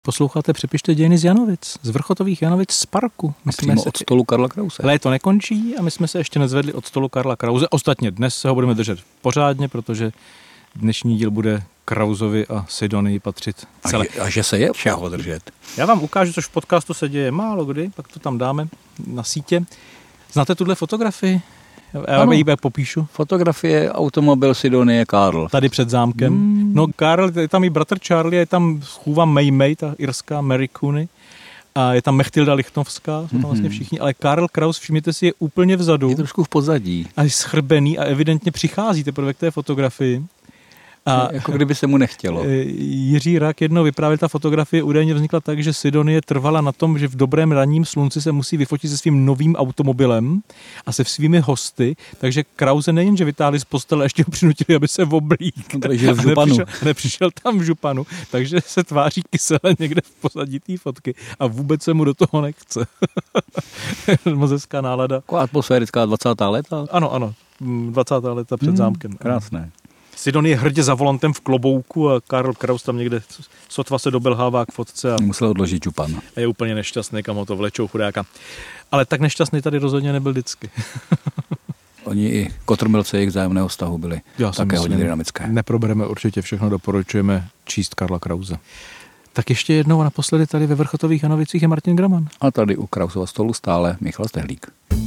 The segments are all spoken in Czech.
Posloucháte Přepište dějiny z Janovic, z Vrchotových Janovic z parku. Přímo od stolu Karla Krause. Léto nekončí a my jsme se ještě nezvedli od stolu Karla Krause. Ostatně dnes se ho budeme držet pořádně, protože dnešní díl bude Krausovi a Sidonii patřit celé. A že se je všeho držet. Já vám ukážu, což v podcastu se děje málo kdy, pak to tam dáme na sítě. Znáte tuhle fotografii? Já ji popíšu. Fotografie automobil Sidonie Karl. Tady před zámkem. No Karl, je tam i bratr Charlie, je tam schůva May, ta irská Mary Cooney. A je tam Mechtilda Lichnovská, jsou tam vlastně všichni, ale Karl Kraus, všimněte si, je úplně vzadu. Je trošku v pozadí. A je schrbený a evidentně přichází teprve k té fotografii. A jako kdyby se mu nechtělo. Jiří Rak jednou vyprávěl, ta fotografie údajně vznikla tak, že Sidonie trvala na tom, že v dobrém ranním slunci se musí vyfotit se svým novým automobilem a se svými hosty, takže Krause nejenže vytáhli z postele, ještě ho přinutili, aby se oblík. Takže v županu. Nepřišel tam v županu, takže se tváří kysele někde v pozadí té fotky a vůbec se mu do toho nechce. Moc hezká nálada. Taková atmosférická 20. léta. Ano, 20. léta před zámkem. Krásné. Sidonie hrdě za volantem v klobouku a Karl Kraus tam někde sotva se dobelhává k fotce. A musel odložit župan. A je úplně nešťastný, kam ho to vlečou, chudáka. Ale tak nešťastný tady rozhodně nebyl vždycky. Oni i kotrmelce jejich vzájemného vztahu byli také hodně dynamické. Neprobereme určitě všechno, doporučujeme číst Karla Krause. Tak ještě jednou a naposledy tady ve Vrchotových Janovicích je Martin Graman. A tady u Krausova stolu stále Michal Stehlík.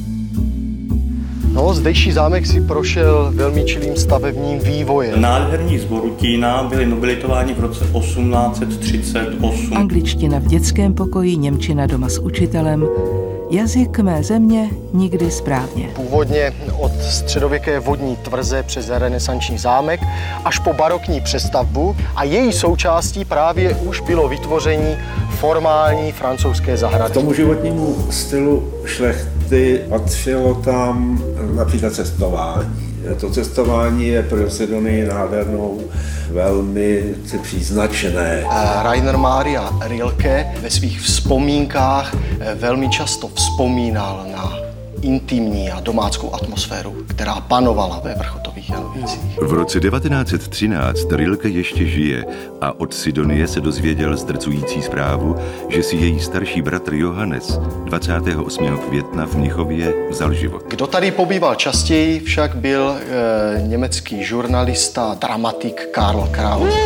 No, zdejší zámek si prošel velmi čilým stavebním vývojem. Nádherní z Borutína byli nobilitováni v roce 1838. Angličtina v dětském pokoji, němčina doma s učitelem. Jazyk mé země nikdy správně. Původně od středověké vodní tvrze přes renesanční zámek až po barokní přestavbu a její součástí právě už bylo vytvoření formální francouzské zahrady. K tomu životnímu stylu šlechty patřilo tam například cestování. To cestování je pro Sidonii nádhernou velmi příznačné. Rainer Maria Rilke ve svých vzpomínkách velmi často vzpomínal na intimní a domáckou atmosféru, která panovala ve Vrchotových Janovicích. V roce 1913 Rilke ještě žije a od Sidonie se dozvěděl zdrcující zprávu, že si její starší bratr Johannes 28. května v Mnichově vzal život. Kdo tady pobýval častěji, však byl německý žurnalista, dramatik Karl Kraus.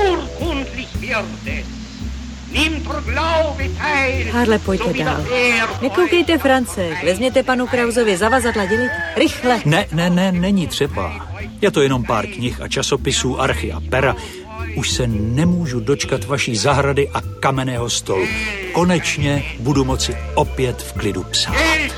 Harle, pojďte dál. Nekoukejte, Francek. Vezměte panu Krausovi zavazadla, dělejte. Rychle. Ne, není třeba. Je to jenom pár knih a časopisů, archy a pera. Už se nemůžu dočkat vaší zahrady a kamenného stolu. Konečně budu moci opět v klidu psát.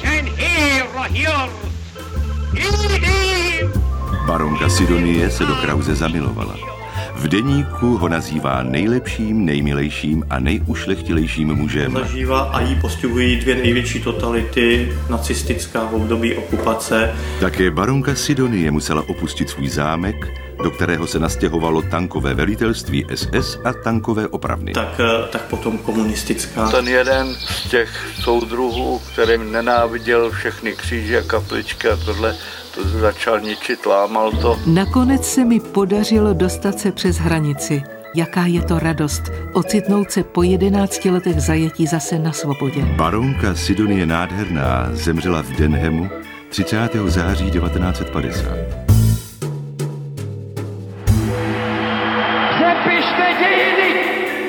Baronka Sidonie se do Krause zamilovala. V deníku ho nazývá nejlepším, nejmilejším a nejušlechtilejším mužem. Zažívá a jí postihují dvě největší totality, nacistická v období okupace. Také baronka Sidonie musela opustit svůj zámek, do kterého se nastěhovalo tankové velitelství SS a tankové opravny. Tak potom komunistická. Ten jeden z těch soudruhů, kterým nenáviděl všechny kříže a kapličky a tohle, to začal ničit, lámal to. Nakonec se mi podařilo dostat se přes hranici. Jaká je to radost ocitnout se po 11 letech zajetí zase na svobodě. Baronka Sidonie Nádherná zemřela v Denhamu 30. září 1950. Přepište dějiny!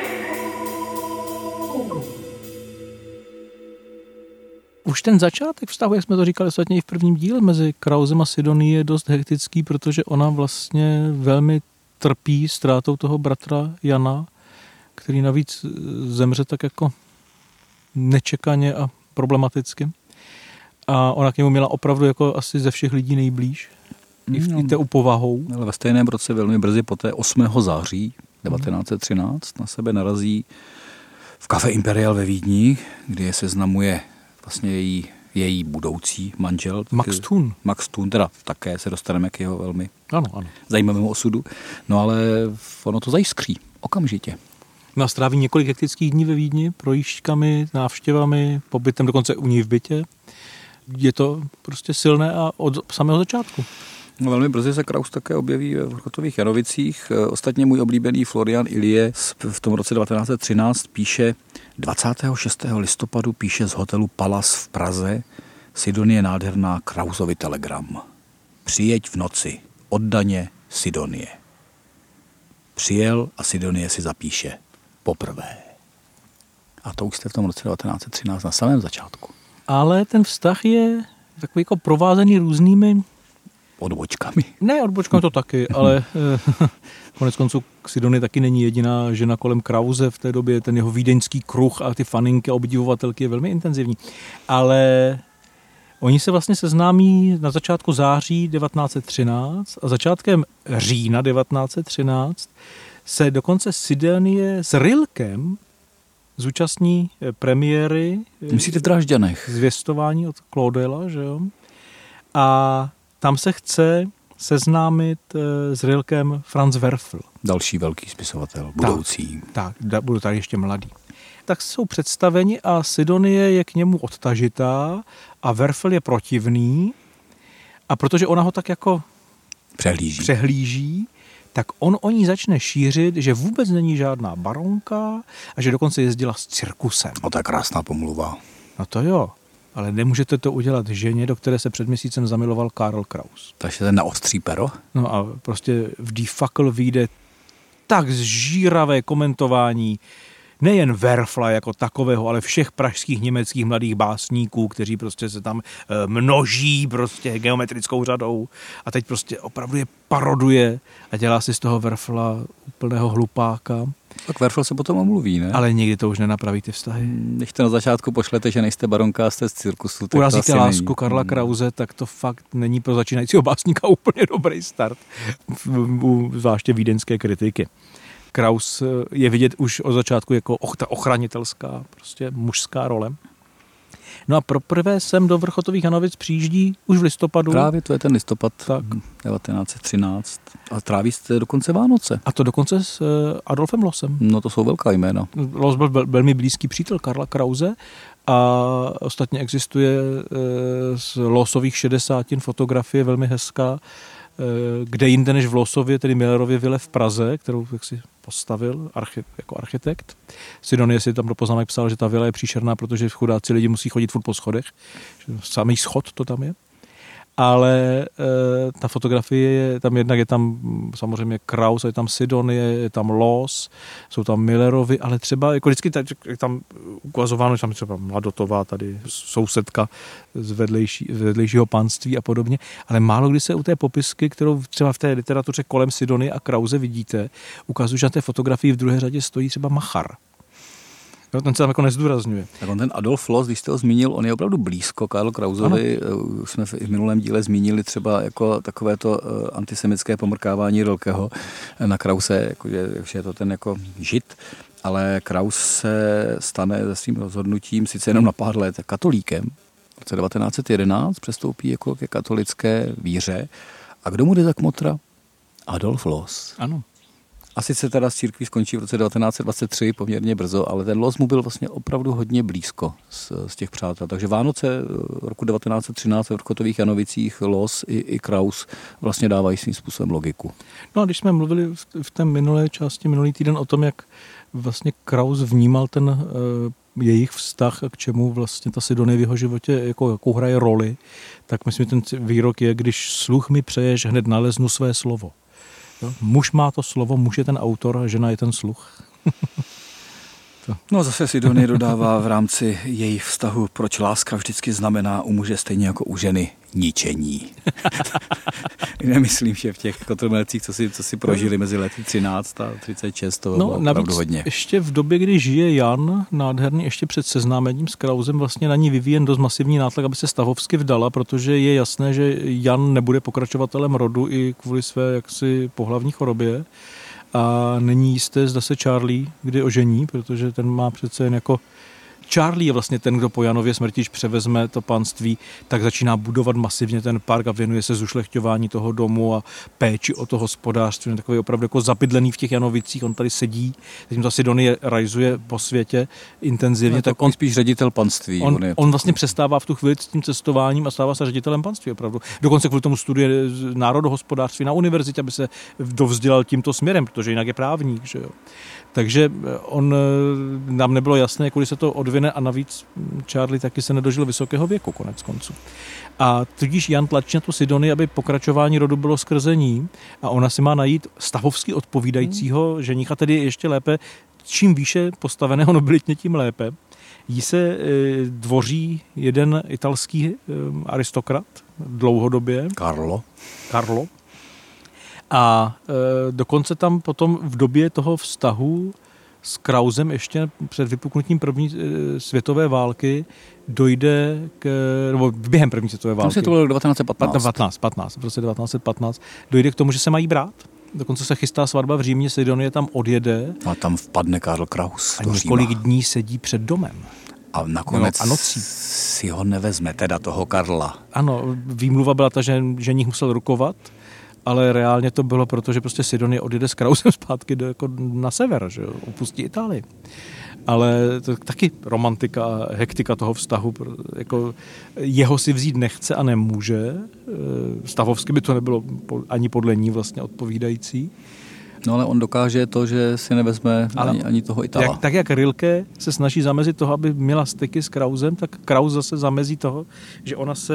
Už ten začátek vztahu, jak jsme to říkali ostatně i v prvním díle, mezi Krausem a Sidonií je dost hektický, protože ona vlastně velmi trpí ztrátou toho bratra Jana, který navíc zemře tak jako nečekaně a problematicky. A ona k němu měla opravdu jako asi ze všech lidí nejblíž. I té upovahou. Ale ve stejném roce velmi brzy poté 8. září 1913 na sebe narazí v Café Imperial ve Vídni, kde je seznamuje vlastně její budoucí manžel. Max Thun, teda také se dostaneme k jeho velmi zajímavému osudu. No ale ono to zajiskří okamžitě. No a stráví několik hektických dní ve Vídni projížďkami, návštěvami, pobytem dokonce u ní v bytě. Je to prostě silné a od samého začátku. No, velmi brzy se Kraus také objeví v Vrchotových Janovicích. Ostatně můj oblíbený Florian Illie v tom roce 1913 píše 26. listopadu píše z hotelu Palace v Praze: Sidonie nádherná, Krausovi telegram. Přijeď v noci, oddaně Sidonie. Přijel a Sidonie si zapíše poprvé. A to už jste v tom roce 1913 na samém začátku. Ale ten vztah je takový jako provázený různými odbočkami. Ne, odbočkami to taky, ale konec konců Sidonie taky není jediná žena kolem Krause v té době. Ten jeho vídeňský kruh a ty faninky a obdivovatelky je velmi intenzivní. Ale oni se vlastně seznámí na začátku září 1913 a začátkem října 1913 se dokonce Sidonie s Rilkem zúčastní premiéry. Myslíte v Drážďanech? Zvěstování od Claudela, že jo? A tam se chce seznámit s Rilkem Franz Werfel. Další velký spisovatel, budoucí. Tak, budu tady ještě mladý. Tak jsou představeni a Sidonie je k němu odtažitá a Werfel je protivný. A protože ona ho tak jako přehlíží, tak on o ní začne šířit, že vůbec není žádná baronka a že dokonce jezdila s cirkusem. No to je krásná pomluva. No to jo, ale nemůžete to udělat ženě, do které se před měsícem zamiloval Karl Kraus. Takže ten naostří pero? No a prostě v Die Fackel vyjde tak zžíravé komentování nejen Werfla jako takového, ale všech pražských německých mladých básníků, kteří prostě se tam množí prostě geometrickou řadou a teď prostě opravdu je paroduje a dělá si z toho Werfla úplného hlupáka. Tak Werfel se potom omluví, ne? Ale nikdy to už nenapraví ty vztahy. Když to na začátku pošlete, že nejste baronka a jste z cirkusu, tak urazíte lásku Karla Krause, tak to fakt není pro začínajícího básníka úplně dobrý start, zvláště vídeňské kritiky. Kraus je vidět už od začátku jako ta ochranitelská, prostě mužská role. No a poprvé sem do Vrchotových Janovic přijíždí už v listopadu. Právě to je ten listopad 1913. A tráví jste dokonce Vánoce. A to dokonce s Adolfem Lossem. No to jsou velká jména. Loss byl velmi blízký přítel Karla Krause a ostatně existuje z Lossových 60 fotografie velmi hezká, kde jinde než v Lossově, tedy Millerově vile v Praze, kterou si postavil jako architekt. Sidonie si tam do poznámek psal, že ta vila je příšerná, protože chudáci lidi musí chodit furt po schodech. Samý schod to tam je. Ale ta fotografie je tam jednak, je tam samozřejmě Kraus, je tam Sidonie, je tam Loss, jsou tam Millerovi, ale třeba jako vždycky je tam ukazováno, že tam třeba Mladotová, tady sousedka z vedlejšího panství a podobně, ale málo kdy se u té popisky, kterou třeba v té literatuře kolem Sidonie a Krause vidíte, ukazuje, že na té fotografii v druhé řadě stojí třeba Machar. No, ten se tam jako nezdůrazňuje. Tak on ten Adolf Loss, když jste ho zmínil, on je opravdu blízko Karlu Krausovi. Už jsme v minulém díle zmínili třeba jako takovéto antisemické pomrkávání Rilkeho na Krause, jako že je to ten jako žid, ale Kraus se stane se svým rozhodnutím sice jenom na pár let katolíkem. V roce 1911 přestoupí jako ke katolické víře. A kdo mu jde za kmotra? Adolf Loss. Ano. A sice teda z církví skončí v roce 1923 poměrně brzo, ale ten Loss mu byl vlastně opravdu hodně blízko z těch přátel. Takže Vánoce roku 1913 v Vrchotových Janovicích Loss i Kraus vlastně dávají svým způsobem logiku. No a když jsme mluvili v té minulé části, minulý týden o tom, jak vlastně Kraus vnímal ten jejich vztah a k čemu vlastně ta Sidonie v jeho životě jakou hraje roli, tak myslím, že ten výrok je, když sluch mi přeješ, hned naleznu své slovo. Jo? Muž má to slovo, muž je ten autor a žena je ten sluch. No zase Sidonie dodává v rámci jejich vztahu, proč láska vždycky znamená u muže stejně jako u ženy ničení. Nemyslím, že v těch kotrmelcích, co si prožili mezi lety 13 a 36, to bylo opravdu hodně. Ještě v době, kdy žije Jan nádherný, ještě před seznámením s Krausem, vlastně na ní vyvíjen dost masivní nátlak, aby se stavovsky vdala, protože je jasné, že Jan nebude pokračovatelem rodu i kvůli své jaksi pohlavní chorobě. A není jisté, zda se Charlie kdy ožení, protože ten má přece jen jako Charlie je vlastně ten, kdo po Janově smrti převezme to panství, tak začíná budovat masivně ten park a věnuje se zušlechťování toho domu a péči o to hospodářství. On je takový opravdu jako zabydlený v těch Janovicích, on tady sedí, teď to Sidonie rajzuje po světě intenzivně. No, tak on spíš ředitel panství. On vlastně přestává v tu chvíli s tím cestováním a stává se ředitelem panství opravdu. Dokonce kvůli tomu studuje národohospodářství na univerzitě, aby se dovzdělal tímto směrem, protože jinak je právník, že jo. Takže nám nebylo jasné, kudy se to odvine a navíc Charlie taky se nedožil vysokého věku konec konců. A tudíž Jan tlačí na tu Sidonii, aby pokračování rodu bylo skrze ní a ona si má najít stavovsky odpovídajícího ženicha, tedy ještě lépe, čím výše postaveného nobilitně, tím lépe. Jí se dvoří jeden italský aristokrat dlouhodobě. Carlo. A dokonce tam potom v době toho vztahu s Krausem ještě před vypuknutím první světové války dojde nebo během první světové války. To bylo 1915. V roce 1915 dojde k tomu, že se mají brát. Dokonce se chystá svatba v Římě, Sidonie tam odjede. A tam vpadne Karl Kraus a několik dní sedí před domem. A nakonec si ho nevezme, teda toho Karla. Ano, výmluva byla ta, že ženich musel rukovat, ale reálně to bylo proto, že prostě Sidonie odjede s Krausem zpátky na sever, že jo, opustí Itálii. Ale to taky romantika a hektika toho vztahu, jako jeho si vzít nechce a nemůže. Stavovsky by to nebylo ani podle ní vlastně odpovídající. No ale on dokáže to, že si nevezme ani toho Itala. Tak jak Rilke se snaží zamezit toho, aby měla styky s Krausem, tak Kraus zase zamezí toho, že ona se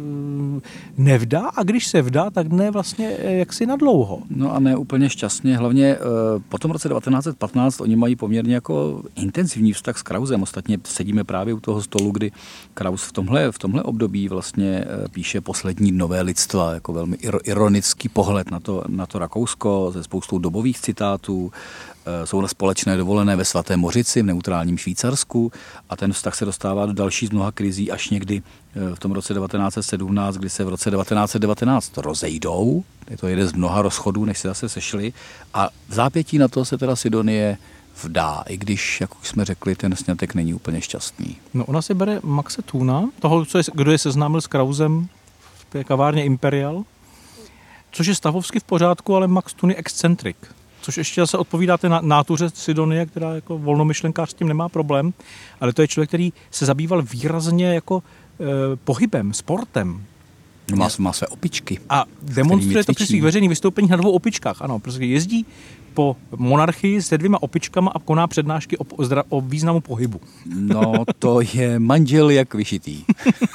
nevdá a když se vdá, tak ne vlastně jaksi nadlouho. No a ne úplně šťastně. Hlavně po tom roce 1915 oni mají poměrně jako intenzivní vztah s Krausem. Ostatně sedíme právě u toho stolu, kdy Kraus v tomhle období vlastně píše Poslední nové lidstva, jako velmi ironický pohled na to Rakousko se spoustou dobových citátů, jsou na společné dovolené ve Svaté Mořici v neutrálním Švýcarsku a ten vztah se dostává do další z mnoha krizí až někdy v tom roce 1917, kdy se v roce 1919 rozejdou. Je to jeden z mnoha rozchodů, než se zase sešli a v zápětí na to se teda Sidonie vdá, i když, jak už jsme řekli, ten sňatek není úplně šťastný. No ona si bere Maxe Thuna, toho, kdo je seznámil s Krausem v té kavárně Imperial, což je stavovsky v pořádku, ale Max Thun je excentrik. Což ještě zase odpovídá té nátuře Sidonie, která jako volnomyšlenkář s tím nemá problém, ale to je člověk, který se zabýval výrazně jako pohybem, sportem. Má své opičky. A demonstruje to při svých veřejných vystoupeních na 2 opičkách. Ano, protože jezdí po monarchii se 2 opičkama a koná přednášky o významu pohybu. No, to je manžel jak vyšitý.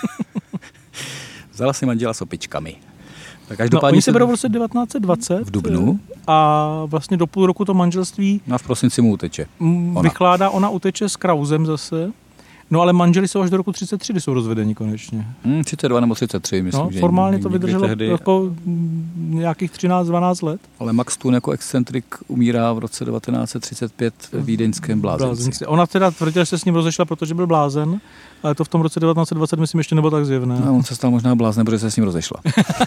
Vzala si manžela s opičkami. Oni se berou v roce 1920 v dubnu a vlastně do půl roku to manželství a v prosinci mu uteče. Ona uteče s Krausem zase. No ale manželi jsou až do roku 33, kdy jsou rozvedení konečně. 32 nebo 33, myslím, že formálně to vydrželo jako nějakých 13-12 let. Ale Max Thun jako excentrik umírá v roce 1935 v vídeňském blázenci. Ona teda tvrdila, že se s ním rozešla, protože byl blázen, ale to v tom roce 1920 myslím ještě nebylo tak zjevné. No, on se stal možná blázen, protože se s ním rozešla.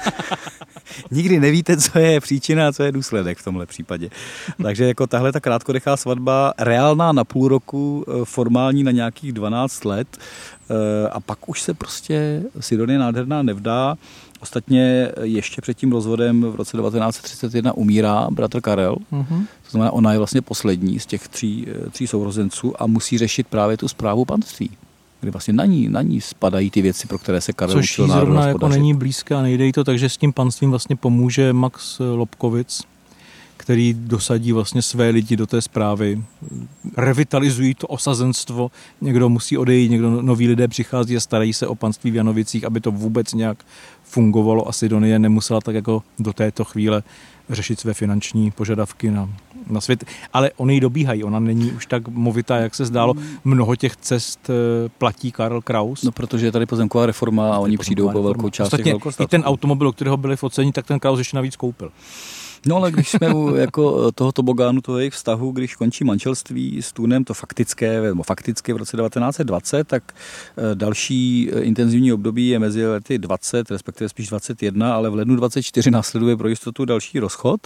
Nikdy nevíte, co je příčina a co je důsledek v tomhle případě. Takže jako tahle ta krátkodechá svatba, reálná na půl roku, formální na nějakých 12 let a pak už se prostě Sidonie nádherná nevdá. Ostatně ještě před tím rozvodem v roce 1931 umírá bratr Karel. To znamená, ona je vlastně poslední z těch tří sourozenců a musí řešit právě tu správu panství, kdy vlastně na ní spadají ty věci, pro které se Karel učil národu hospodařit. Což jí zrovna jako není blízká a nejde jí to, takže s tím panstvím vlastně pomůže Max Lobkowicz, který dosadí vlastně své lidi do té správy, revitalizují to osazenstvo, někdo musí odejít, někdo noví lidé přichází a starají se o panství v Janovicích, aby to vůbec nějak fungovalo a Sidonie nemusela tak jako do této chvíle řešit své finanční požadavky na svět. Ale oni ji dobíhají, ona není už tak movitá, jak se zdálo. Mnoho těch cest platí Karl Kraus. No, protože je tady pozemková reforma a oni přijdou po velkou část těch velkostatků. I ten automobil, o kterého byli foceni, tak ten Kraus ještě navíc koupil. No ale když jsme u jako toho tobogánu, toho jejich vztahu, když končí manželství s Thunem, to fakticky v roce 1920, tak další intenzivní období je mezi lety 20, respektive spíš 21, ale v lednu 24 následuje pro jistotu další rozchod.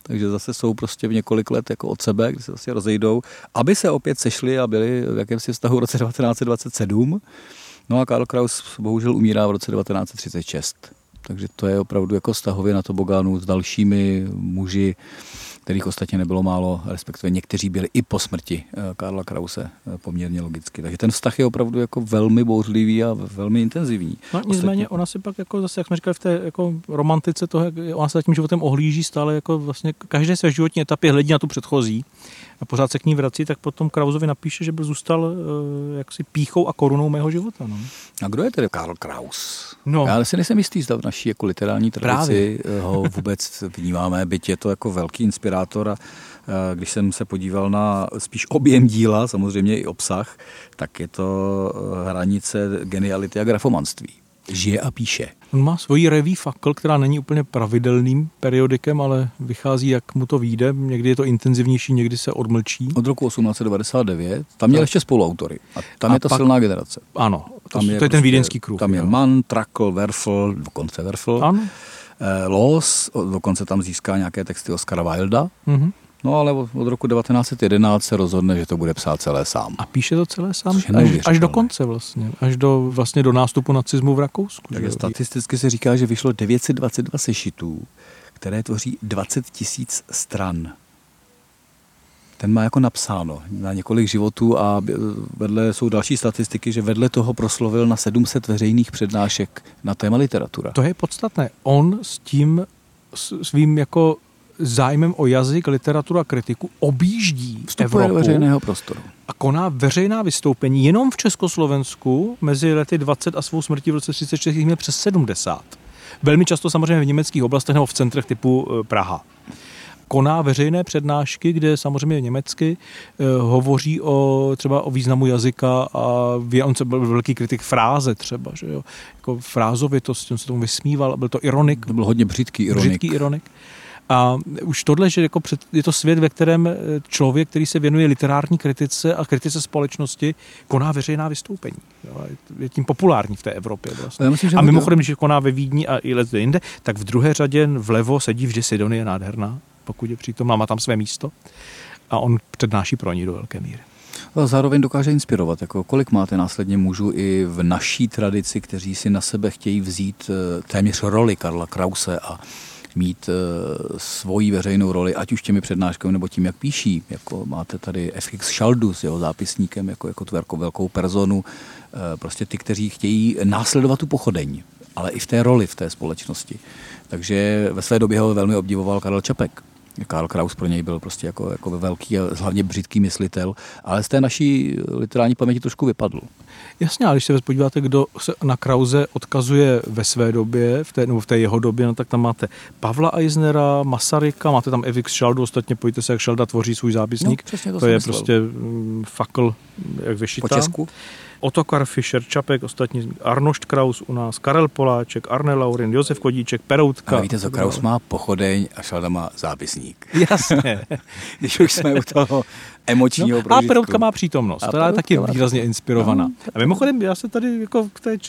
takže zase jsou prostě v několik let jako od sebe, kdy se vlastně rozejdou, aby se opět sešli a byli v jakémsi vztahu v roce 1927. No a Karl Kraus bohužel umírá v roce 1936. Takže to je opravdu jako vztahově na tobogánu s dalšími muži, kterých ostatně nebylo málo, respektive někteří byli i po smrti Karla Krause poměrně logicky. Takže ten vztah je opravdu jako velmi bouřlivý a velmi intenzivní. No, nicméně ona si pak jako zase, jak jsme říkali v té jako romantice toho, jak ona se za tím životem ohlíží stále jako vlastně každé své životní etapě hledí na tu předchozí a pořád se k ní vrací, tak potom Krausovi napíše, že byl zůstal jaksi pýchou a korunou mého života. No. A kdo je tedy Karl Kraus? No. Já si nejsem jistý, zda v naší jako literární tradici ho vůbec vnímáme, byť je to jako velký inspirátor a když jsem se podíval na spíš objem díla, samozřejmě i obsah, tak je to hranice geniality a grafomanství. Žije a píše. On má svoji reví Fakl, která není úplně pravidelným periodikem, ale vychází, jak mu to vyjde. Někdy je to intenzivnější, někdy se odmlčí. Od roku 1899. Tam měl ještě spoluautory. A tam je ta silná generace. Ano, to je ten vídeňský kruh. Tam je Mann, Trakl, Werfel, dokonce Werfel. Ano. Loos, dokonce tam získá nějaké texty Oscara Wilda. Mhm. No ale od roku 1911 se rozhodne, že to bude psát celé sám. A píše to celé sám až do konce vlastně. Až do nástupu nacismu v Rakousku. Takže statisticky se říká, že vyšlo 922 sešitů, které tvoří 20 000 stran. Ten má jako napsáno na několik životů a vedle jsou další statistiky, že vedle toho proslovil na 700 veřejných přednášek na téma literatura. To je podstatné. On s tím svým jako zájmem o jazyk, literaturu a kritiku objíždí Evropu do veřejného prostoru a koná veřejná vystoupení. Jenom v Československu mezi lety 20 a svou smrtí v roce 34 měl přes 70. Velmi často samozřejmě v německých oblastech nebo v centrech typu Praha. Koná veřejné přednášky, kde samozřejmě německy hovoří třeba o významu jazyka a on se byl velký kritik fráze třeba, že jo, jako frázovitost, on se tomu vysmíval, byl to ironik. To byl hodně břitký ironik. A už tohle, že jako je to svět, ve kterém člověk, který se věnuje literární kritice a kritice společnosti, koná veřejná vystoupení. Je tím populární v té Evropě. Vlastně. A mimochodem, když koná ve Vídni a i let jinde, tak v druhé řadě vlevo sedí vždy Sidonie nádherná, pokud je přítomná, má tam své místo a on přednáší pro ní do velké míry. A zároveň dokáže inspirovat. Jako kolik máte následně mužů i v naší tradici, kteří si na sebe chtějí vzít téměř roli Karla Krause a mít svoji veřejnou roli, ať už těmi přednáškami nebo tím, jak píší. Jako máte tady FX Schaldu s jeho zápisníkem jako tu velkou personu. Prostě ty, kteří chtějí následovat tu pochodeň, ale i v té roli v té společnosti. Takže ve své době ho velmi obdivoval Karel Čapek. Karl Kraus pro něj byl prostě jako velký a hlavně břitký myslitel, ale z té naší literární paměti trošku vypadl. Jasně, ale když se podíváte, kdo se na Krause odkazuje ve své době, v té jeho době, no tak tam máte Pavla Eisnera, Masaryka, máte tam FX Schaldu, ostatně pojďte se, jak Schalda tvoří svůj zápisník. No, to je prostě Fakl, jak vyšitá. Po Česku. Ottokar Fischer, Čapek, ostatní Arnošt Kraus u nás, Karel Poláček, Arne Laurin, Josef Kodíček, Peroutka. Ale víte co, Kraus má pochodeň a Schalda má zápisník. Jasně. Když už jsme u toho emočního prožitku. A Peroutka má přítomnost, která je taky výrazně inspirovaná. A mimochodem, já se tady jako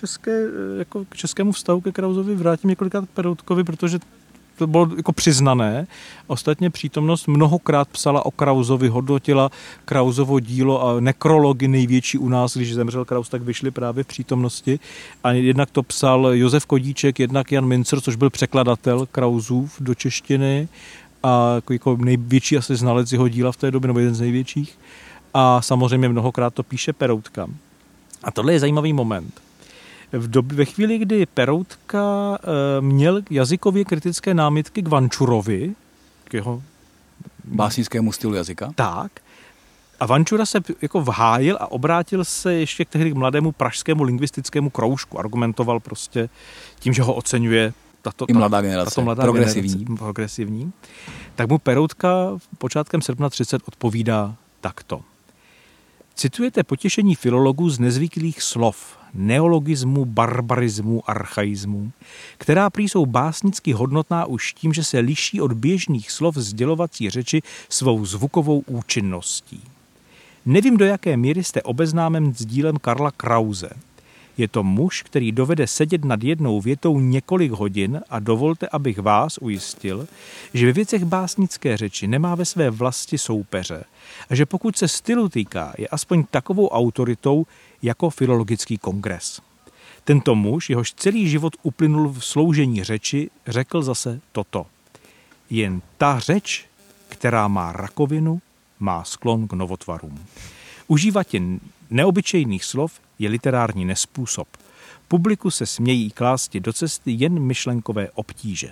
k českému vztahu ke Krausovi vrátím několikrát k Peroutkovi, protože to bylo jako přiznané. Ostatně přítomnost mnohokrát psala o Krausovi, hodnotila Krausovo dílo a nekrology největší u nás, když zemřel Kraus, tak vyšly právě v přítomnosti. A jednak to psal Josef Kodíček, jednak Jan Mincer, což byl překladatel Krausův do češtiny a jako největší asi znalec jeho díla v té době, nebo jeden z největších. A samozřejmě mnohokrát to píše Peroutka. A tohle je zajímavý moment. Ve chvíli, kdy Peroutka měl jazykově kritické námitky k Vančurovi, k jeho básnickému stylu jazyka, tak, a Vančura se jako vhájil a obrátil se ještě k tehdy mladému pražskému lingvistickému kroužku. Argumentoval prostě tím, že ho oceňuje tato mladá generace, progresivní. Tak mu Peroutka počátkem srpna 30 odpovídá takto. Citujete potěšení filologů z nezvyklých slov, neologismu, barbarismu, archaismu, která prý jsou básnicky hodnotná už tím, že se liší od běžných slov sdělovací řeči svou zvukovou účinností. Nevím, do jaké míry jste obeznámen s dílem Karla Krause. Je to muž, který dovede sedět nad jednou větou několik hodin a dovolte, abych vás ujistil, že ve věcech básnické řeči nemá ve své vlasti soupeře a že pokud se stylu týká, je aspoň takovou autoritou jako Filologický kongres. Tento muž, jehož celý život uplynul v sloužení řeči, řekl zase toto. Jen ta řeč, která má rakovinu, má sklon k novotvarům. Užívat jen neobyčejných slov je literární nespůsob. Publiku se smějí klásti do cesty jen myšlenkové obtíže.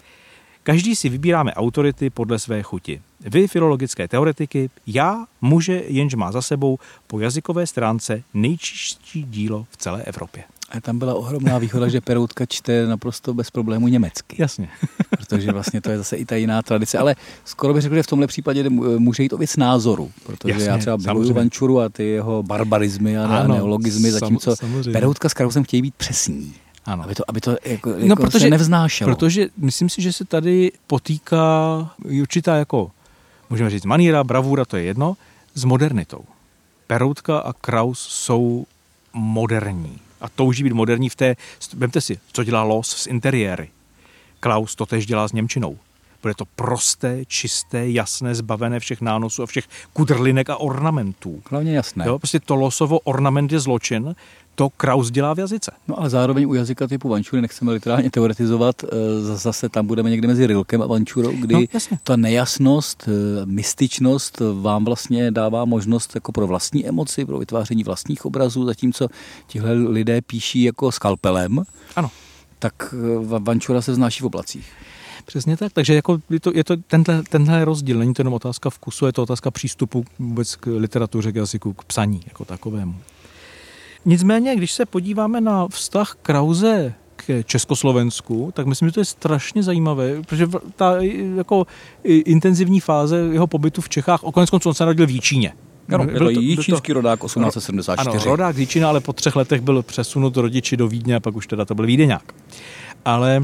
Každý si vybíráme autority podle své chuti. Vy, filologické teoretiky, já, muže, jenž má za sebou po jazykové stránce nejčistší dílo v celé Evropě. A tam byla ohromná výhoda, že Peroutka čte naprosto bez problémů německy. Jasně. Protože vlastně to je zase i ta jiná tradice. Ale skoro bych řekl, že v tomhle případě může jít o věc názoru. Protože jasně, já třeba miluji Vančuru a ty jeho barbarizmy a neologizmy, zatímco Peroutka s Krausem chtějí být přesní. Ano. Aby to protože, se nevznášelo. Protože myslím si, že se tady potýká určitá jako, můžeme říct, maníra, bravura, to je jedno, s modernitou. Peroutka a Kraus jsou moderní. A touží být moderní v té, vemte si, co dělá Los s interiéry. Klaus to též dělá s němčinou. Bude to prosté, čisté, jasné, zbavené všech nánosů a všech kudrlinek a ornamentů. Hlavně jasné. Jo, prostě to Losovo ornament je zločin, to Kraus dělá v jazyce. No ale zároveň u jazyka typu Vančury nechceme literálně teoretizovat, zase tam budeme někde mezi Rilkem a Vančurou, kdy ta nejasnost, mystičnost vám vlastně dává možnost jako pro vlastní emoci, pro vytváření vlastních obrazů, zatímco tihle lidé píší jako skalpelem. Ano. Tak Vančura se vznáší v oblacích. Přesně tak, takže jako je to tenhle rozdíl, není to jenom otázka vkusu, je to otázka přístupu vůbec k literatuře, k jazyku, k psaní jako takovému. Nicméně, když se podíváme na vztah Krause k Československu, tak myslím, že to je strašně zajímavé, protože ta jako intenzivní fáze jeho pobytu v Čechách, koneckonců on se narodil v Jíčíně. Ano, byl to jíčínský rodák 1874. Ano, rodák z Jíčína, ale po 3 letech byl přesunut rodiči do Vídně a pak už teda to byl Vídeňák. Ale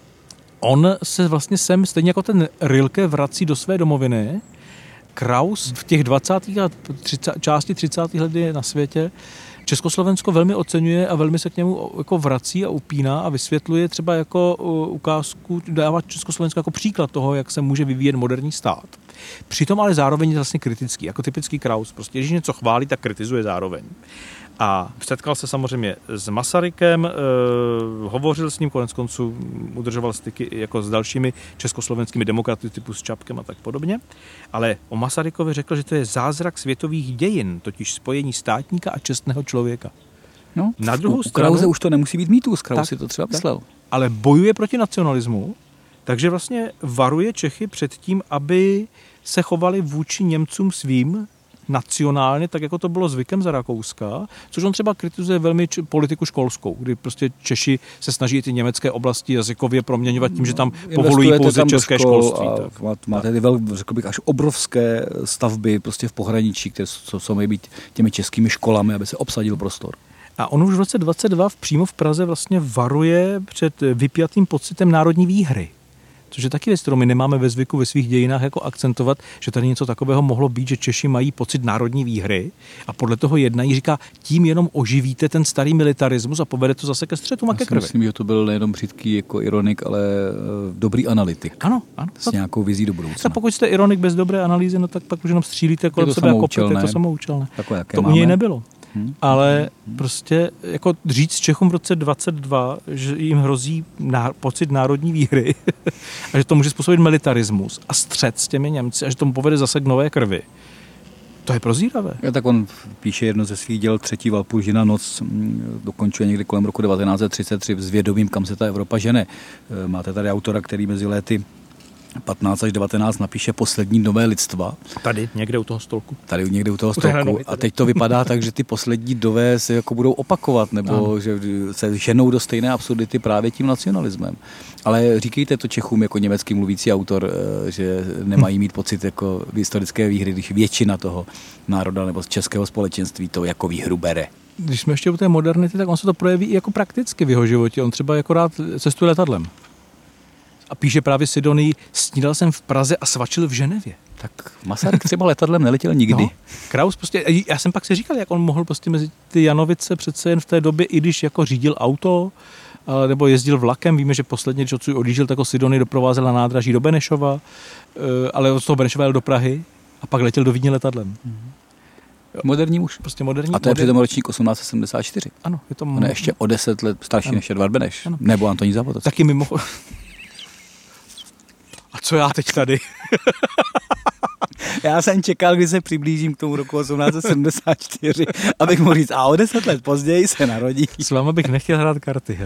on se vlastně sem, stejně jako ten Rilke, vrací do své domoviny. Kraus v těch 20. a části 30. let na světě Československo velmi oceňuje a velmi se k němu jako vrací a upíná a vysvětluje třeba jako ukázku, dává Československo jako příklad toho, jak se může vyvíjet moderní stát. Přitom ale zároveň je vlastně kritický, jako typický Kraus. Prostě když něco chválí, tak kritizuje zároveň. A setkal se samozřejmě s Masarykem, hovořil s ním, koneckonců udržoval styky jako s dalšími československými demokraty typu s Čapkem a tak podobně. Ale o Masarykovi řekl, že to je zázrak světových dějin, totiž spojení státníka a čestného člověka. No, na druhou stranu, Krause už to nemusí být mýtus, Kraus si to třeba myslel. Ale bojuje proti nacionalismu, takže vlastně varuje Čechy před tím, aby se chovali vůči Němcům svým nacionálně, tak jako to bylo zvykem za Rakouska, což on třeba kritizuje velmi politiku školskou, kdy prostě Češi se snaží ty německé oblasti jazykově proměňovat tím, že tam povolují pouze české školství. Máte ty řekl bych, až obrovské stavby prostě v pohraničí, které jsou mají být těmi českými školami, aby se obsadil prostor. A on už v roce 22 přímo v Praze vlastně varuje před vypjatým pocitem národní výhry. Což je taky věc, kterou my nemáme ve zvyku ve svých dějinách jako akcentovat, že tady něco takového mohlo být, že Češi mají pocit národní výhry a podle toho jednají, říká, tím jenom oživíte ten starý militarismus a povede to zase ke střetům a ke krvi. Myslím, že to byl nejenom břitký jako ironik, ale dobrý analytik. Ano. S nějakou vizí do budoucna. A pokud jste ironik bez dobré analýzy, no tak pak už jenom střílíte kolem sebe a kopíte, je to samoučelné. To u něj nebylo. Ale prostě jako říct Čechům v roce 22, že jim hrozí pocit národní výhry a že to může způsobit militarismus a střet s těmi Němci a že tomu povede zase k nové krvi. To je prozíravé. Tak on píše jedno ze svých děl Třetí Valpurgina noc, dokončuje někdy kolem roku 1933 s vědomím, kam se ta Evropa žene. Máte tady autora, který mezi léty 15 až 19 napíše Poslední nové lidstva. Tady, někde u toho stolku. A teď to vypadá tak, že ty poslední dové se jako budou opakovat, nebo že se ženou do stejné absurdity právě tím nacionalismem. Ale říkejte to Čechům jako německý mluvící autor, že nemají mít pocit jako historické výhry, když většina toho národa nebo z českého společenství to jako výhru bere. Když jsme ještě u té modernity, tak on se to projeví i jako prakticky v jeho životě. On třeba jako rád cestuje letadlem. A píše právě Sidonii, snídal jsem v Praze a svačil v Ženevě. Tak Masaryk třeba letadlem neletěl nikdy. No, Kraus prostě, já jsem pak si říkal, jak on mohl prostě mezi ty Janovice přece jen v té době, i když jako řídil auto, nebo jezdil vlakem, víme, že posledně, když odsud odjížděl, tak ho Sidonie doprovázel na nádraží do Benešova, ale od toho Benešova jel do Prahy a pak letěl do Vídně letadlem. Moderní muž. Prostě moderní. A to je přitom ročník 1874. Ano, je to on je ještě o 10 let starší než Edvard Beneš. Ano. Nebo Antonín Zápotocký. Taky mimochodem. A co já teď tady? Já jsem čekal, kdy se přiblížím k tomu roku 1874, abych mohl říct, a o 10 let později se narodí. S váma bych nechtěl hrát karty.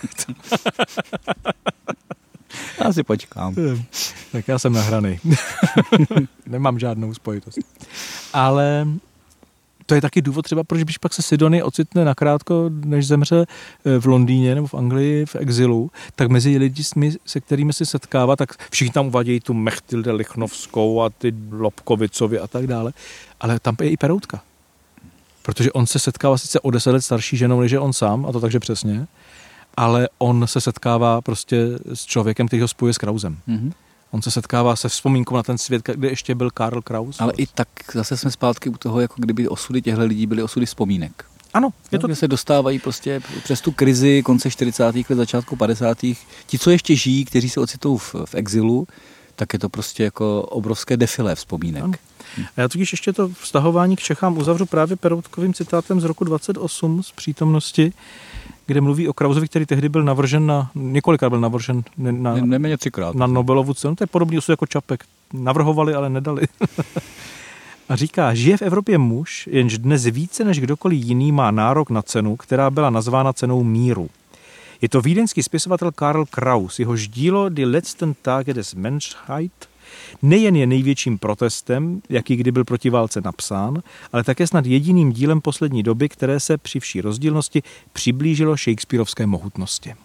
Já si počkám. Tak já jsem nahraný. Nemám žádnou spojitost. Ale to je taky důvod třeba, proč když pak se Sidonie ocitne nakrátko, než zemře v Londýně nebo v Anglii v exilu, tak mezi lidmi, se kterými se setkává, tak všichni tam uvádějí tu Mechtilde Lichnovskou a ty Lobkovicovi a tak dále, ale tam je i Peroutka. Protože on se setkává sice o 10 let starší ženou, než je on sám, a to takže přesně, ale on se setkává prostě s člověkem, který ho spojuje s Krausem. Mm-hmm. On se setkává se vzpomínkou na ten svět, kde ještě byl Karl Kraus. Ale i tak zase jsme zpátky u toho, jako kdyby osudy těchto lidí byly osudy vzpomínek. Ano. Je to... Kde se dostávají prostě přes tu krizi konce 40. let, začátku 50. Ti, co ještě žijí, kteří se ocitou v exilu, tak je to prostě jako obrovské defilé vzpomínek. Ano. A já totiž ještě to vztahování k Čechám uzavřu právě Peroutkovým citátem z roku 28 z přítomnosti, kde mluví o Krausovi, který tehdy byl navržen několikrát byl navržen neméně 3krát. Na Nobelovu cenu. To je podobný osud jako Čapek. Navrhovali, ale nedali. A říká, žije v Evropě muž, jenž dnes více než kdokoliv jiný má nárok na cenu, která byla nazvána cenou míru. Je to vídeňský spisovatel Karl Kraus. Jehož dílo Die letzten Tage des Menschheit nejen je největším protestem, jaký kdy byl proti válce napsán, ale také snad jediným dílem poslední doby, které se při vší rozdílnosti přiblížilo Shakespearovské mohutnosti.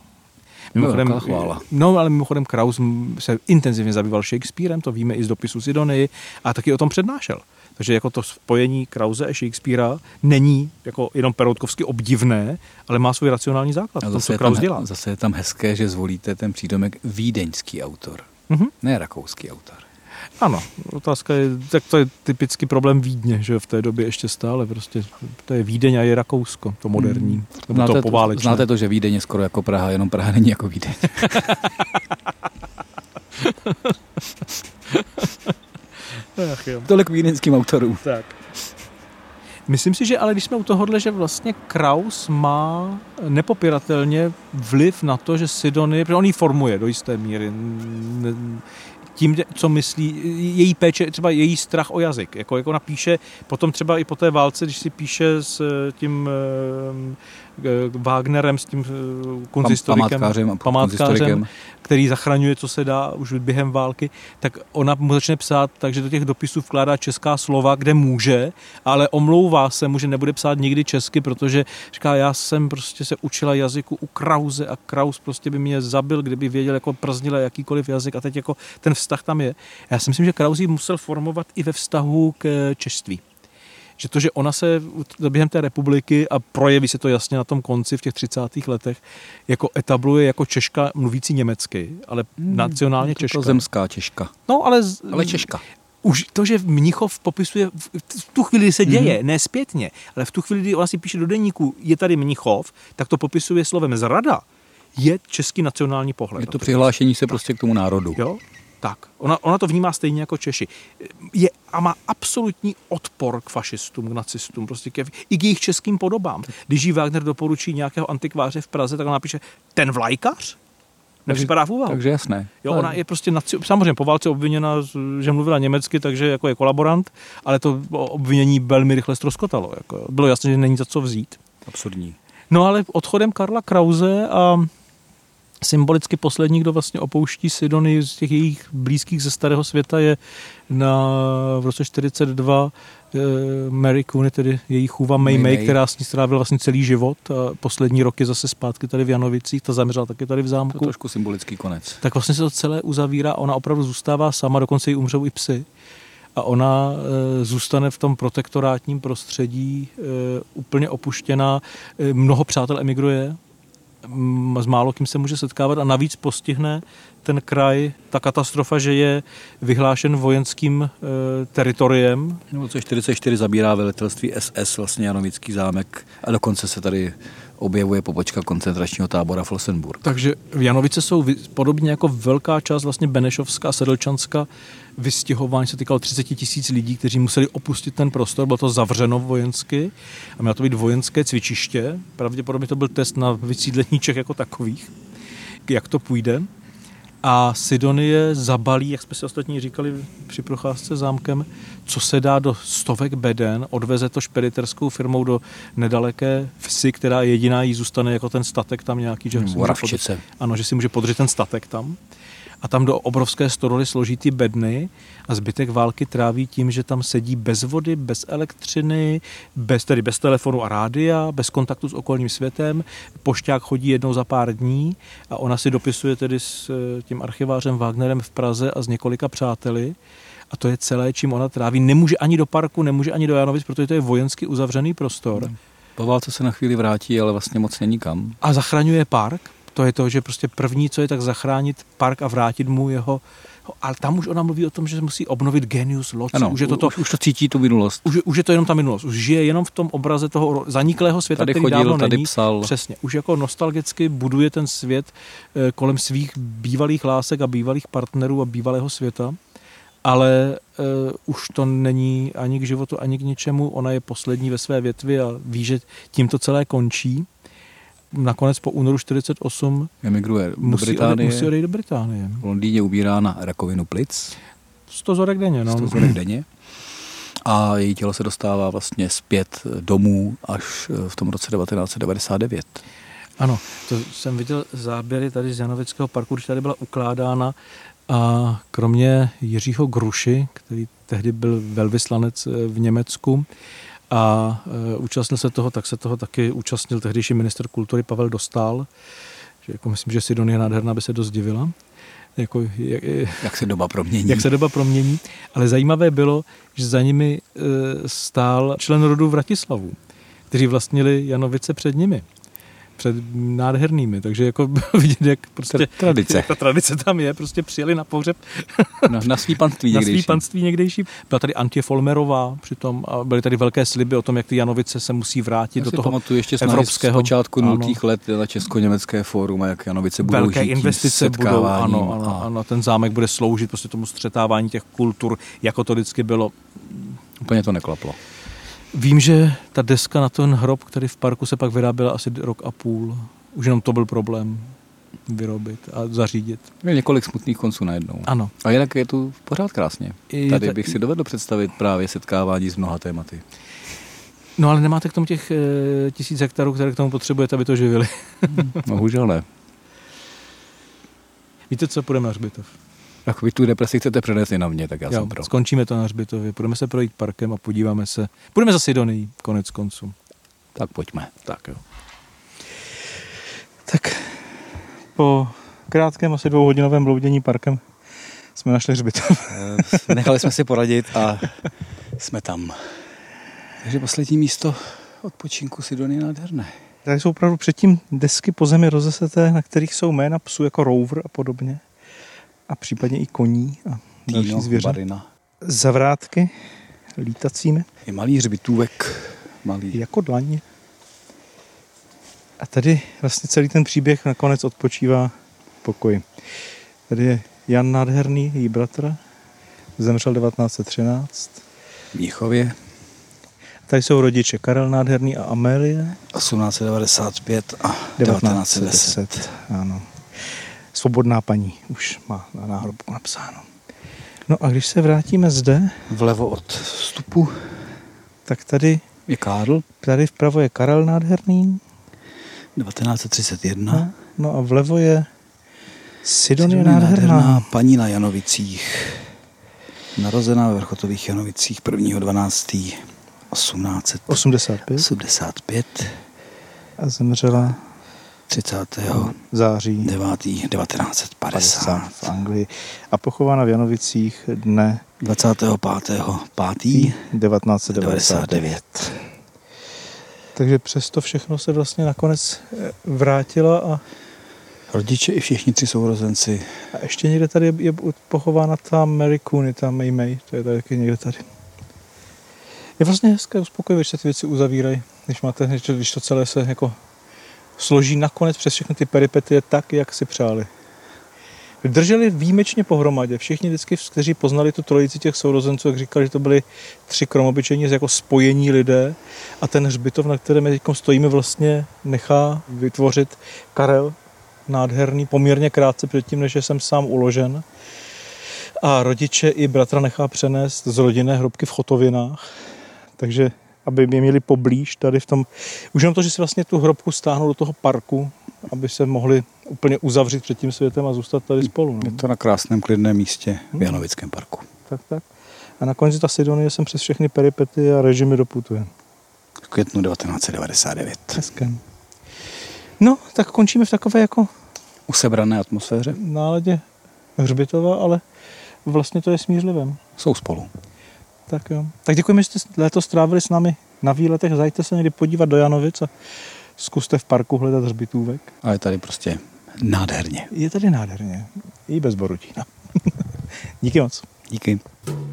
Ale mimochodem Kraus se intenzivně zabýval Shakespearem, to víme i z dopisu Sidonii, a taky o tom přednášel. Takže jako to spojení Krause a Shakespearea není jako jenom peroutkovsky obdivné, ale má svůj racionální základ. A to, co Kraus dělá. Zase je tam hezké, že zvolíte ten přídomek vídeňský autor, ne rakouský autor. Ano, otázka je, tak to je typický problém Vídně, že v té době ještě stále prostě, to je Vídeň a je Rakousko, to moderní, to poválečné. Znáte to, že Vídeň je skoro jako Praha, jenom Praha není jako Vídeň. Ach jo. Tolik k vídeňským autorům. Tak. Myslím si, že ale když jsme u tohohle, že vlastně Kraus má nepopiratelně vliv na to, že Sidonie, protože on ji formuje do jisté míry, tím, co myslí, její péče, třeba její strach o jazyk. Jako napíše, potom třeba i po té válce, když si píše s tím Wagnerem, s tím kunsthistorikem, památkářem, který zachraňuje, co se dá už během války, tak ona mu začne psát, takže do těch dopisů vkládá česká slova, kde může, ale omlouvá se mu, že nebude psát nikdy česky, protože říká, já jsem prostě se učila jazyku u Krause a Kraus prostě by mě zabil, kdyby věděl, jako prznila jakýkoliv jazyk a teď jako ten vztah tam je. Já si myslím, že Kraus ji musel formovat i ve vztahu k češtví. Že to, že ona se během té republiky, a projeví se to jasně na tom konci v těch 30. letech, jako etabluje jako Češka mluvící německy, ale nacionálně Češka. To zemská Češka. No, ale Češka. Už to, že Mnichov popisuje, v tu chvíli se děje, ne zpětně, ale v tu chvíli, kdy ona si píše do deníku, je tady Mnichov, tak to popisuje slovem zrada, je český nacionální pohled. Je to přihlášení se prostě k tomu národu. Jo? Tak. Ona to vnímá stejně jako Češi. A má absolutní odpor k fašistům, k nacistům, prostě i k jejich českým podobám. Když jí Wagner doporučí nějakého antikváře v Praze, tak on napíše, ten vlajkař? Nepřipadá v úvahu. Takže jasné. Jo, ona je prostě samozřejmě po válce obviněna, že mluvila německy, takže jako je kolaborant, ale to obvinění velmi rychle ztroskotalo. Jako bylo jasné, že není za co vzít. Absurdní. No ale odchodem Karla Krause a symbolicky poslední, kdo vlastně opouští Sidonii z těch jejich blízkých ze starého světa, je v roce 42 Mary Cooney, tedy její chůva May, která s ní strávila vlastně celý život a poslední roky zase zpátky tady v Janovicích, ta zemřela taky tady v zámku. To trošku symbolický konec. Tak vlastně se to celé uzavírá, ona opravdu zůstává sama, dokonce jí umřou i psy. A ona zůstane v tom protektorátním prostředí úplně opuštěná. Mnoho přátel emigruje, s málo kým se může setkávat a navíc postihne ten kraj ta katastrofa, že je vyhlášen vojenským teritoriem. V roce 1944 zabírá velitelství SS vlastně Janovický zámek a dokonce se tady objevuje pobočka koncentračního tábora Flossenburg. Takže Janovice jsou podobně jako velká část vlastně Benešovska a Sedlčanska vystěhování se týkalo 30 000 lidí, kteří museli opustit ten prostor, bylo to zavřeno vojensky a mělo to být vojenské cvičiště. Pravděpodobně to byl test na vysídlení Čech jako takových, jak to půjde. A Sidonie zabalí, jak jsme si ostatní říkali při procházce zámkem, co se dá do stovek beden, odveze to špediterskou firmou do nedaleké vsi, která jediná jí zůstane jako ten statek tam nějaký. Že Moravčice. Ano, že si může podřít ten statek tam. A tam do obrovské stodoly složí ty bedny a zbytek války tráví tím, že tam sedí bez vody, bez elektřiny, bez telefonu a rádia, bez kontaktu s okolním světem. Pošťák chodí jednou za pár dní a ona si dopisuje tedy s tím archivářem Wagnerem v Praze a s několika přáteli. A to je celé, čím ona tráví. Nemůže ani do parku, nemůže ani do Janovic, protože to je vojensky uzavřený prostor. Po válce se na chvíli vrátí, ale vlastně moc není kam. A zachraňuje park. To je to, že prostě první, co je, tak zachránit park a vrátit mu jeho... Ale tam už ona mluví o tom, že musí obnovit genius loci. Ano, už to cítí tu minulost. Už je to jenom ta minulost. Už žije jenom v tom obraze toho zaniklého světa, tady který chodil, dávno tady není. Psal. Přesně. Už jako nostalgicky buduje ten svět kolem svých bývalých lásek a bývalých partnerů a bývalého světa. Ale už to není ani k životu, ani k ničemu. Ona je poslední ve své větvi a ví, že tím to celé končí. Nakonec po únoru 1948 emigruje do Británie. Musí odejít do Británie. V Londýně umírá na rakovinu plic. 100 zorek denně. 100 zorek denně. A její tělo se dostává vlastně zpět domů až v tom roce 1999. Ano, to jsem viděl záběry tady z Janovického parku, když tady byla ukládána a kromě Jiřího Gruši, který tehdy byl velvyslanec v Německu, a účastnil se toho, tak se toho taky účastnil tehdejší ministr kultury Pavel Dostál. Že jako myslím, že Sidonie Nádherná by se dost divila. Jak se doba promění. Jak se doba promění. Ale zajímavé bylo, že za nimi stál člen rodu Vratislavu, kteří vlastnili Janovice před nimi. Před Nádhernými, takže jako vidět, jak prostě tradice. Ta tradice tam je, prostě přijeli na pohřeb na svý panství někdejší. Na svý panství někdejší. Byla tady Antje Folmerová přitom a byly tady velké sliby o tom, jak ty Janovice se musí vrátit do toho evropského. Z počátku 0. let na Česko-německé fórum a jak Janovice budou velké žít investice budou, ano, ten zámek bude sloužit prostě tomu střetávání těch kultur, jako to vždycky bylo. Úplně to neklaplo. Vím, že ta deska na ten hrob, který v parku se pak vyráběla asi 1,5 roku. Už jenom to byl problém vyrobit a zařídit. Je několik smutných konců najednou. Ano. A jinak je tu pořád krásně. Tady bych si dovedl představit právě setkávání s mnoha tématy. No ale nemáte k tomu těch 1000 hektarů, které k tomu potřebujete, aby to živili. Bohužel ne. Víte co, půjdeme na hřbitov. Jak vy tu depresi chcete přenést i na mě, tak já jsem pro. Skončíme to na hřbitově, půjdeme se projít parkem a podíváme se. Půjdeme za Sidonií, konec konců. Tak pojďme. Tak jo. Tak po krátkém asi 2hodinovém bloudění parkem jsme našli hřbitov. Nechali jsme si poradit a jsme tam. Takže poslední místo odpočinku Sidonie Nádherné. Tady jsou opravdu předtím desky po zemi rozeseté, na kterých jsou jména psů jako Rover a podobně. A případně i koní a další zvěře. Barina. Zavrátky lítacími. Je malý hřbitůvek. Malý. Jako dlaň. A tady vlastně celý ten příběh nakonec odpočívá v pokoji. Tady je Jan Nádherný, její bratr. Zemřel 1913. V Mnichově. Tady jsou rodiče Karel Nádherný a Amélie. 1895 a 1910. Ano. Svobodná paní už má na náhrobku napsáno. No a když se vrátíme zde, vlevo od vstupu, tak tady je Karl. Tady vpravo je Karel Nádherný. 1931. No a vlevo je Sidonie Nádherná. Paní na Janovicích. Narozená ve Vrchotových Janovicích 1.12. 1885. A zemřela 30. září 1950 v Anglii a pochována v Janovicích dne 25. 5. 1999. Takže přesto všechno se vlastně nakonec vrátila a rodiče i všichni 3 sourozenci. A ještě někde tady je pochována ta Mary Cooney, ta May, to je tady taky někde tady. Je vlastně hezké, uspokojivé, že se ty věci uzavírají, když to celé se jako složí nakonec přes všechny ty peripetie tak, jak si přáli. Drželi výjimečně pohromadě. Všichni vždycky, kteří poznali tu trojici těch sourozenců, jak říkali, že to byli 3 kromobyčejní jako spojení lidé a ten hřbitov, na kterém teď stojíme, vlastně nechá vytvořit Karel, nádherný, poměrně krátce předtím, než jsem sám uložen. A rodiče i bratra nechá přenést z rodinné hrobky v Chotovinách, takže aby mě měli poblíž tady v tom. Už jenom to, že si vlastně tu hrobku stáhnou do toho parku, aby se mohli úplně uzavřít před tím světem a zůstat tady spolu. No. Je to na krásném klidném místě v Janovickém parku. Tak. A nakonec ta Sidonie sem přes všechny peripety a režimy doputuje. V květnu 1999. Hezké. No, tak končíme v takové jako usebrané atmosféře. Náladě hřbitova, ale vlastně to je smířlivém. Jsou spolu. Tak jo. Tak děkujeme, že jste léto strávili s námi na výletech. Zajďte se někdy podívat do Janovic a zkuste v parku hledat hřbitůvek. A je tady prostě nádherně. Je tady nádherně. I bez borutína. Díky moc. Díky.